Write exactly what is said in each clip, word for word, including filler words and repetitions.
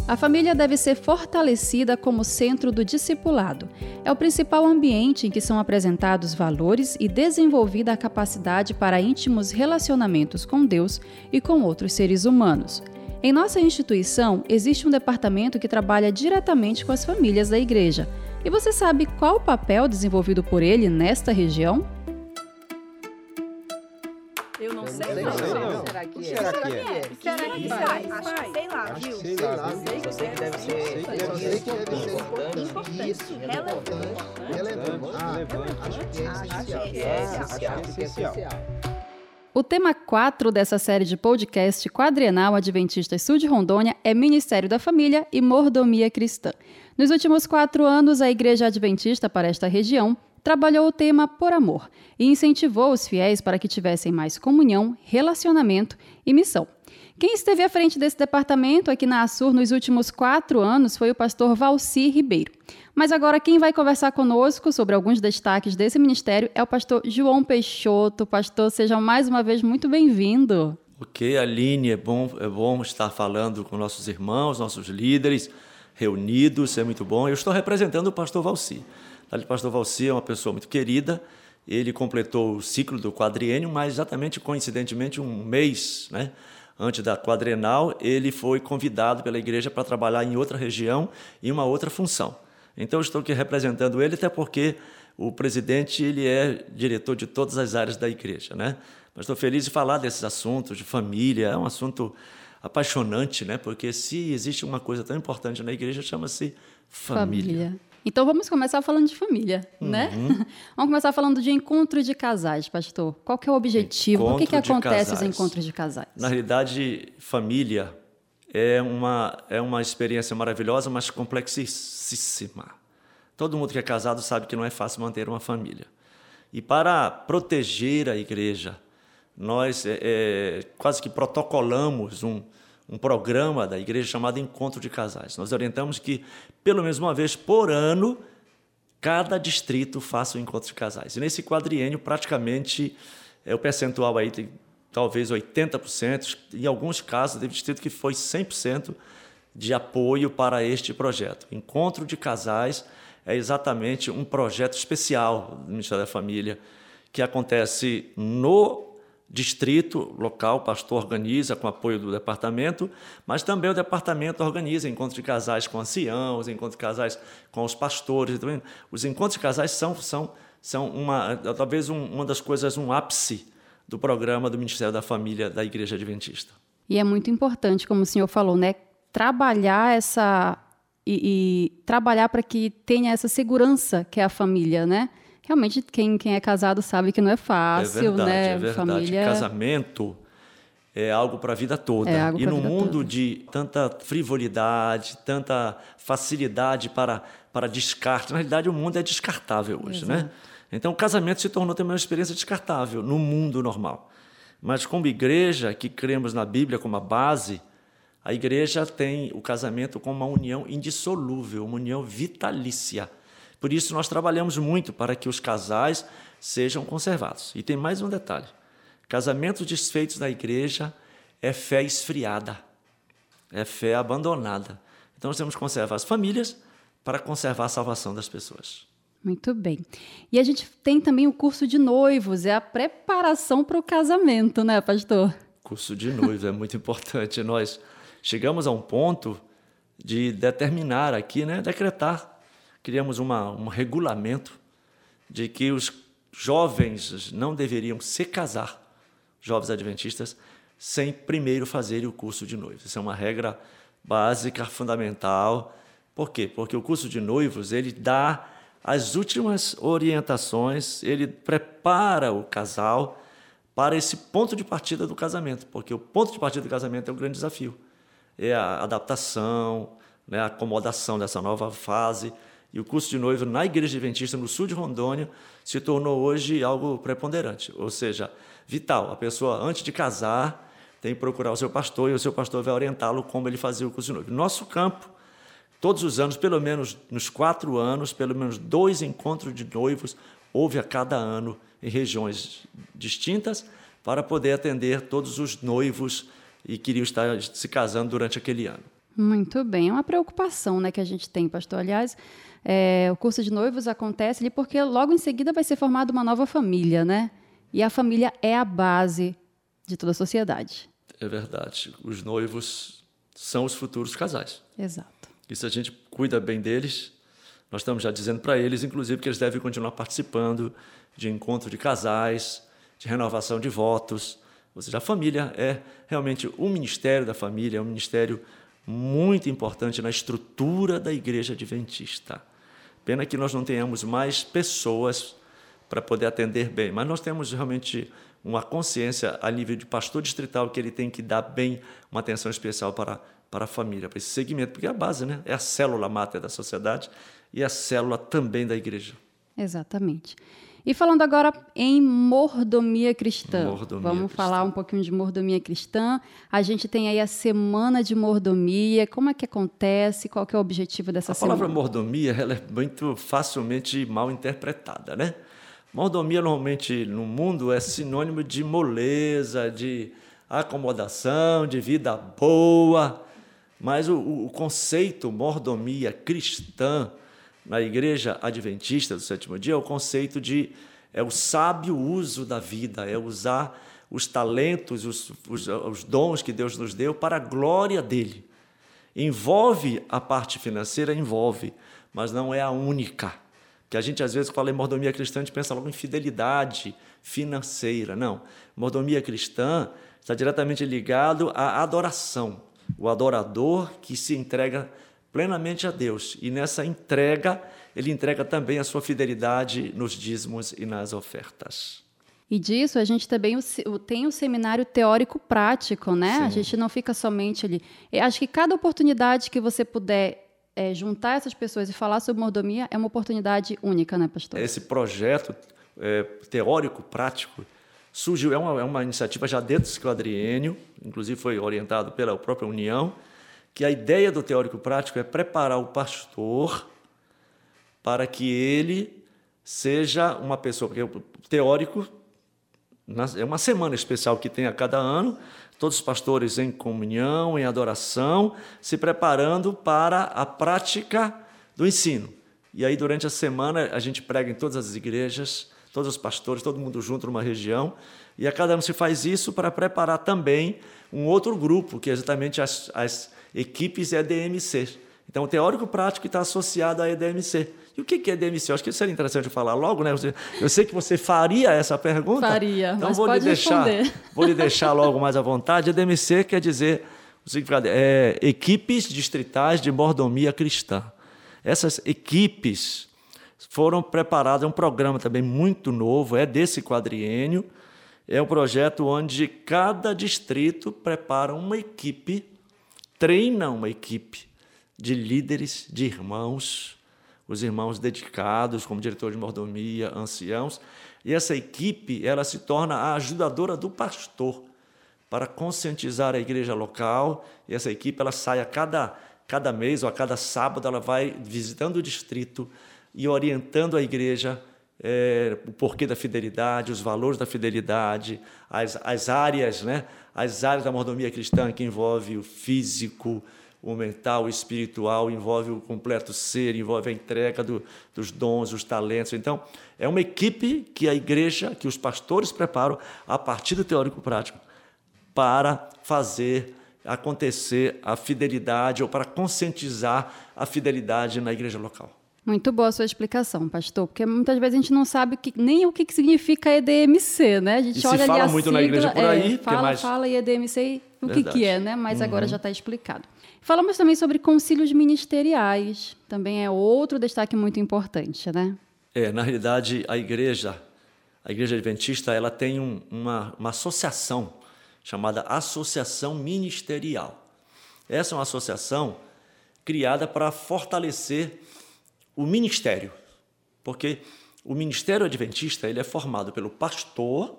A família deve ser fortalecida como centro do discipulado. É o principal ambiente em que são apresentados valores e desenvolvida a capacidade para íntimos relacionamentos com Deus e com outros seres humanos. Em nossa instituição, existe um departamento que trabalha diretamente com as famílias da igreja. E você sabe qual o papel desenvolvido por ele nesta região? Eu não sei, sei não. não. Será que é? Será que é? Será que faz? Acho que sei lá, viu? Sei lá, eu sei que deve ser importante. Isso, Relevante. relevante. Ah, acho que é essencial. Acho que é essencial. O tema quatro dessa série de podcast quadrienal Adventistas Sul de Rondônia é Ministério da Família e Mordomia Cristã. Nos últimos quatro anos, a Igreja Adventista para esta região trabalhou o tema por amor e incentivou os fiéis para que tivessem mais comunhão, relacionamento e missão. Quem esteve à frente desse departamento aqui na Assur nos últimos quatro anos foi o pastor Valci Ribeiro. Mas agora quem vai conversar conosco sobre alguns destaques desse ministério é o pastor João Peixoto. Pastor, seja mais uma vez muito bem-vindo. Ok, Aline, é bom, é bom estar falando com nossos irmãos, nossos líderes reunidos, é muito bom. Eu estou representando o pastor Valci. O pastor Valci é uma pessoa muito querida, ele completou o ciclo do quadriênio, mas exatamente, coincidentemente, um mês, né, antes da quadrienal, ele foi convidado pela igreja para trabalhar em outra região, em uma outra função. Então, eu estou aqui representando ele, até porque o presidente ele é diretor de todas as áreas da igreja, né? Mas estou feliz de falar desses assuntos de família, é um assunto apaixonante, né? Porque se existe uma coisa tão importante na igreja, chama-se família. Família. Então vamos começar falando de família, uhum. né? Vamos começar falando de encontro de casais, pastor. Qual que é o objetivo? Encontro o que, que acontece nos encontros de casais? Na realidade, família é uma, é uma experiência maravilhosa, mas complexíssima. Todo mundo que é casado sabe que não é fácil manter uma família. E para proteger a igreja, nós é, é, quase que protocolamos um um programa da igreja chamado Encontro de Casais. Nós orientamos que, pelo menos uma vez por ano, cada distrito faça um encontro de casais. E nesse quadriênio, praticamente, é, o percentual aí tem talvez oitenta por cento, em alguns casos, teve distrito que foi cem por cento de apoio para este projeto. Encontro de Casais é exatamente um projeto especial do Ministério da Família, que acontece no distrito local, o pastor organiza com apoio do departamento, mas também o departamento organiza encontros de casais com anciãos, encontros de casais com os pastores. Os encontros de casais são, são, são uma, talvez um, uma das coisas, um ápice do programa do Ministério da Família da Igreja Adventista. E é muito importante, como o senhor falou, né, trabalhar essa e, e trabalhar para que tenha essa segurança que é a família, né? Realmente, quem, quem é casado sabe que não é fácil, é verdade, né? É verdade, Família... Casamento é algo para a vida toda. É algo e pra no vida mundo toda. de tanta frivolidade, tanta facilidade para, para descarte, na realidade o mundo é descartável hoje, Exato. né? Então o casamento se tornou também uma experiência descartável no mundo normal. Mas como igreja, que cremos na Bíblia como a base, a igreja tem o casamento como uma união indissolúvel, uma união vitalícia. Por isso, nós trabalhamos muito para que os casais sejam conservados. E tem mais um detalhe. Casamentos desfeitos na igreja é fé esfriada, é fé abandonada. Então, nós temos que conservar as famílias para conservar a salvação das pessoas. Muito bem. E a gente tem também o curso de noivos, é a preparação para o casamento, né, pastor? Curso de noivos é muito importante. Nós chegamos a um ponto de determinar aqui, né, decretar. Criamos uma, um regulamento de que os jovens não deveriam se casar, jovens adventistas, sem primeiro fazer o curso de noivos. Isso é uma regra básica, fundamental. Por quê? Porque o curso de noivos ele dá as últimas orientações, ele prepara o casal para esse ponto de partida do casamento, porque o ponto de partida do casamento é o grande desafio. É a adaptação, né, a acomodação dessa nova fase. E o curso de noivo na Igreja Adventista, no sul de Rondônia, se tornou hoje algo preponderante, ou seja, vital. A pessoa, antes de casar, tem que procurar o seu pastor e o seu pastor vai orientá-lo como ele fazia o curso de noivo. Nosso campo, todos os anos, pelo menos nos quatro anos, pelo menos dois encontros de noivos houve a cada ano em regiões distintas para poder atender todos os noivos e queriam estar se casando durante aquele ano. Muito bem, é uma preocupação, né, que a gente tem, pastor. Aliás, é, o curso de noivos acontece ali porque logo em seguida vai ser formada uma nova família, né? E a família é a base de toda a sociedade. É verdade. Os noivos são os futuros casais. Exato. E se a gente cuida bem deles, nós estamos já dizendo para eles, inclusive, que eles devem continuar participando de encontro de casais, de renovação de votos. Ou seja, a família é realmente o ministério da família, é um ministério muito importante na estrutura da Igreja Adventista. Pena que nós não tenhamos mais pessoas para poder atender bem, mas nós temos realmente uma consciência a nível de pastor distrital que ele tem que dar bem uma atenção especial para, para a família, para esse segmento, porque é a base, né? É a célula máter da sociedade e a célula também da igreja. Exatamente. E falando agora em mordomia cristã, Mordomia vamos cristã. falar um pouquinho de mordomia cristã. A gente tem aí a semana de mordomia. Como é que acontece? Qual que é o objetivo dessa A semana? palavra mordomia ela é muito facilmente mal interpretada, né? Mordomia normalmente no mundo é sinônimo de moleza, de acomodação, de vida boa, mas o, o conceito mordomia cristã na Igreja Adventista do Sétimo Dia é o conceito de é o sábio uso da vida, é usar os talentos, os, os, os dons que Deus nos deu para a glória dele. Envolve a parte financeira, envolve, mas não é a única. Que a gente às vezes fala em mordomia cristã, a gente pensa logo em fidelidade financeira. Não, mordomia cristã está diretamente ligado à adoração. O adorador que se entrega plenamente a Deus. E nessa entrega, ele entrega também a sua fidelidade nos dízimos e nas ofertas. E disso a gente também tem o seminário teórico prático, né? Sim. A gente não fica somente ali. Eu acho que cada oportunidade que você puder é, juntar essas pessoas e falar sobre mordomia é uma oportunidade única, né, pastor? Esse projeto é, teórico prático surgiu, é uma, é uma iniciativa já dentro do quadriênio, inclusive foi orientado pela própria União, que a ideia do teórico prático é preparar o pastor para que ele seja uma pessoa, porque o teórico é uma semana especial que tem a cada ano, todos os pastores em comunhão, em adoração, se preparando para a prática do ensino. E aí, durante a semana, a gente prega em todas as igrejas, todos os pastores, todo mundo junto numa região, e a cada ano se faz isso para preparar também um outro grupo, que é exatamente as, as equipes E D M C. Então, o teórico prático está associado à E D M C. E o que é E D M C? Eu acho que seria interessante falar logo, né? Eu sei que você faria essa pergunta. Faria, então mas vou pode lhe deixar, responder. Vou lhe deixar logo mais à vontade. E D M C quer dizer, o significado é equipes distritais de mordomia cristã. Essas equipes foram preparadas, é um programa também muito novo, é desse quadriênio, é um projeto onde cada distrito prepara uma equipe, treina uma equipe de líderes, de irmãos, os irmãos dedicados, como diretor de mordomia, anciãos, e essa equipe ela se torna a ajudadora do pastor para conscientizar a igreja local, e essa equipe ela sai a cada, cada mês ou a cada sábado, ela vai visitando o distrito e orientando a igreja é, o porquê da fidelidade, os valores da fidelidade, as, as áreas, né? As áreas da mordomia cristã que envolve o físico, o mental, o espiritual, envolve o completo ser, envolve a entrega do, dos dons, os talentos. Então, é uma equipe que a igreja, que os pastores preparam a partir do teórico prático para fazer acontecer a fidelidade ou para conscientizar a fidelidade na igreja local. Muito boa a sua explicação, pastor, porque muitas vezes a gente não sabe o que, nem o que significa E D M C, né? A gente e olha se ali fala a muito sigla, na igreja por aí, é, fala, mais... fala e E D M C, o que, que é, né? Mas uhum. agora já está explicado. Falamos também sobre concílios ministeriais, também é outro destaque muito importante, né? É, na realidade, a igreja, a igreja adventista, ela tem um, uma, uma associação chamada Associação Ministerial. Essa é uma associação criada para fortalecer o ministério, porque o ministério adventista ele é formado pelo pastor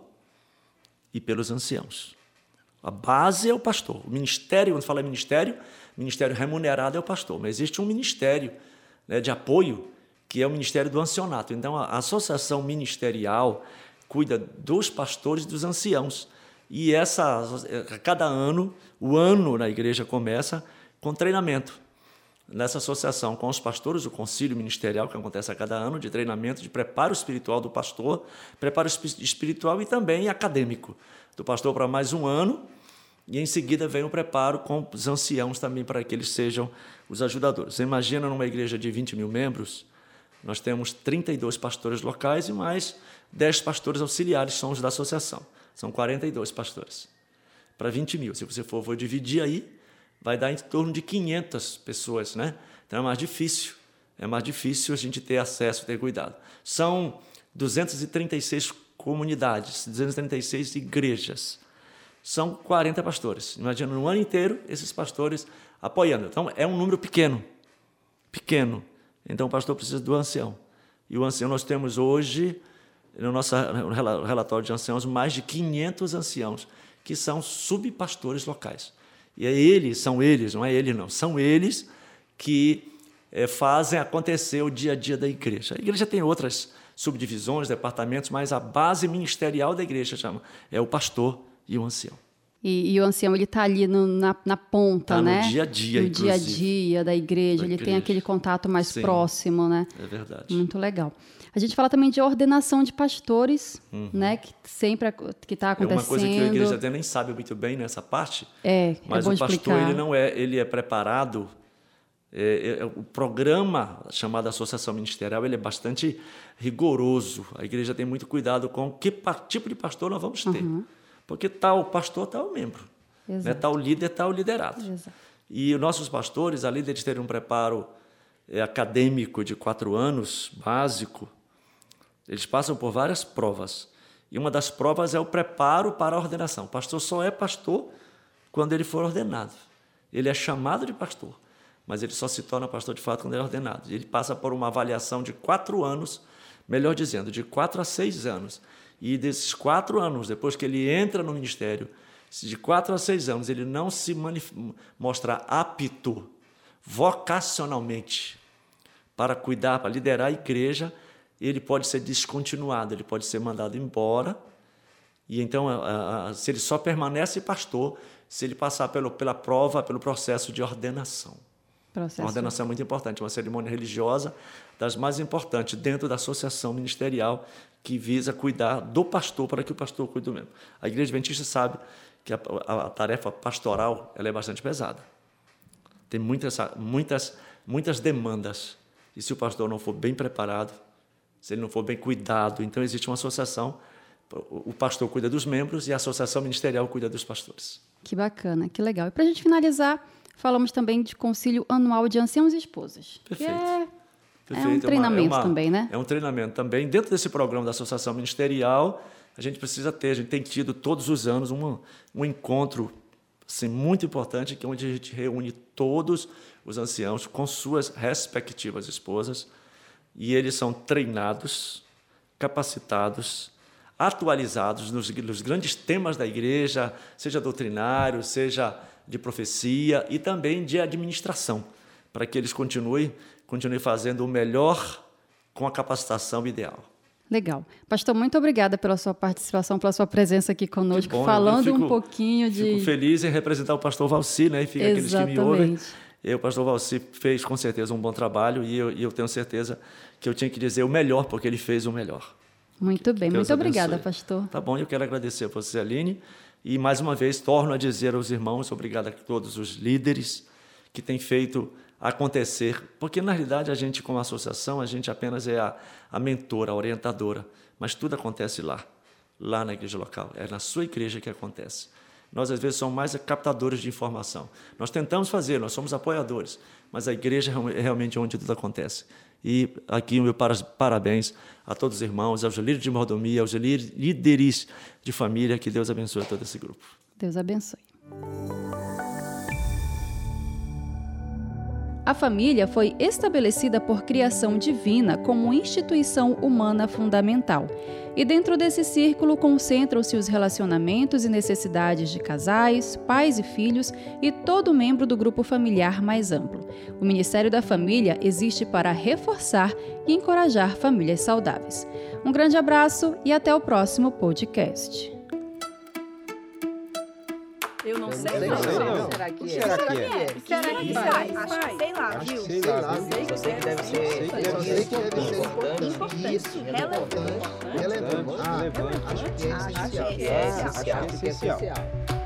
e pelos anciãos. A base é o pastor. O ministério, quando fala ministério, ministério remunerado é o pastor, mas existe um ministério, né, de apoio, que é o ministério do ancianato. Então, a associação ministerial cuida dos pastores e dos anciãos. E essa, a cada ano, o ano na igreja começa com treinamento. Nessa associação com os pastores, o concílio ministerial que acontece a cada ano, de treinamento, de preparo espiritual do pastor, preparo espiritual e também acadêmico do pastor para mais um ano, e em seguida vem o preparo com os anciãos também para que eles sejam os ajudadores. Você imagina numa igreja de vinte mil membros, nós temos trinta e dois pastores locais e mais dez pastores auxiliares, são os da associação. São quarenta e dois pastores para vinte mil. Se você for, for dividir aí, vai dar em torno de quinhentas pessoas, né? Então é mais difícil, é mais difícil a gente ter acesso, ter cuidado. São duzentas e trinta e seis comunidades, duzentas e trinta e seis igrejas. São quarenta pastores. Imagina, no ano inteiro, esses pastores apoiando. Então, é um número pequeno, pequeno. Então, o pastor precisa do ancião. E o ancião, nós temos hoje, no nosso relatório de anciãos, mais de quinhentos anciãos, que são subpastores locais. E é eles, são eles, não é ele não, são eles que é, fazem acontecer o dia a dia da igreja. A igreja tem outras subdivisões, departamentos, mas a base ministerial da igreja chama, é o pastor e o ancião. E, e o ancião, ele está ali no, na, na ponta, tá né? No dia a dia, no inclusive. dia a dia da igreja, Da ele igreja. tem aquele contato mais Sim. próximo, né? É verdade. Muito legal. A gente fala também de ordenação de pastores, Uhum. né? Que sempre que está É acontecendo. uma coisa que a igreja até nem sabe muito bem nessa parte, É, mas é bom o pastor explicar. ele não é, ele é preparado. É, é, o programa chamado Associação Ministerial ele é bastante rigoroso. A igreja tem muito cuidado com que pa- tipo de pastor nós vamos ter, Uhum. porque tal pastor, tal membro, Exato. né? Tal líder, tal liderado. Exato. E os nossos pastores, além deles terem um preparo é, acadêmico de quatro anos, básico, eles passam por várias provas. E uma das provas é o preparo para a ordenação. O pastor só é pastor quando ele for ordenado. Ele é chamado de pastor, mas ele só se torna pastor de fato quando ele é ordenado. Ele passa por uma avaliação de quatro anos, melhor dizendo, de quatro a seis anos. E desses quatro anos, depois que ele entra no ministério, se de quatro a seis anos ele não se manif- mostrar apto vocacionalmente para cuidar, para liderar a igreja, ele pode ser descontinuado, ele pode ser mandado embora. E então, a, a, se ele só permanece pastor, se ele passar pelo, pela prova, pelo processo de ordenação. Processo. A ordenação é muito importante, uma cerimônia religiosa das mais importantes dentro da associação ministerial que visa cuidar do pastor para que o pastor cuide do membro. A Igreja Adventista sabe que a, a, a tarefa pastoral ela é bastante pesada. Tem muitas, muitas, muitas demandas. E se o pastor não for bem preparado, se ele não for bem cuidado, então existe uma associação, o pastor cuida dos membros e a associação ministerial cuida dos pastores. Que bacana, que legal. E para a gente finalizar, falamos também de concílio anual de anciãos e esposas. Perfeito. Que é, Perfeito. é um treinamento é uma, também, né? É um treinamento também. Dentro desse programa da associação ministerial, a gente precisa ter, a gente tem tido todos os anos um, um encontro assim, muito importante, que é onde a gente reúne todos os anciãos com suas respectivas esposas, e eles são treinados, capacitados, atualizados nos, nos grandes temas da igreja, seja doutrinário, seja de profecia e também de administração, para que eles continuem, continuem fazendo o melhor com a capacitação ideal. Legal. Pastor, muito obrigada pela sua participação, pela sua presença aqui conosco, Que bom, falando eu fico- um pouquinho de... Fico feliz em representar o pastor Valci, né? E fica aqueles que me ouvem. Exatamente. E o pastor Valci fez, com certeza, um bom trabalho e eu, e eu tenho certeza que eu tinha que dizer o melhor, porque ele fez o melhor. Muito bem, Deus muito obrigada, abençoe. pastor. Tá bom, eu quero agradecer a você, Aline, e mais uma vez torno a dizer aos irmãos, obrigado a todos os líderes que têm feito acontecer, porque na realidade a gente, como associação, a gente apenas é a, a mentora, a orientadora, mas tudo acontece lá, lá na igreja local, é na sua igreja que acontece. Nós, às vezes, somos mais captadores de informação. Nós tentamos fazer, nós somos apoiadores, mas a igreja é realmente onde tudo acontece. E aqui o meu parabéns a todos os irmãos, aos líderes de mordomia, aos líderes de família, que Deus abençoe todo esse grupo. Deus abençoe. A família foi estabelecida por criação divina como instituição humana fundamental. E dentro desse círculo concentram-se os relacionamentos e necessidades de casais, pais e filhos e todo membro do grupo familiar mais amplo. O Ministério da Família existe para reforçar e encorajar famílias saudáveis. Um grande abraço e até o próximo podcast. Eu não Eu sei, não sei, não. não. Será que é? Será que é? Será que faz? Acho, sei lá, Acho viu? que sei lá, viu? Eu sei que deve ser Eu sei que deve ser importante. importante. Isso, Relevante. relevante. Relevante. Ah, relevante. acho que é Acho essencial. que é Ah, essencial. acho que é essencial.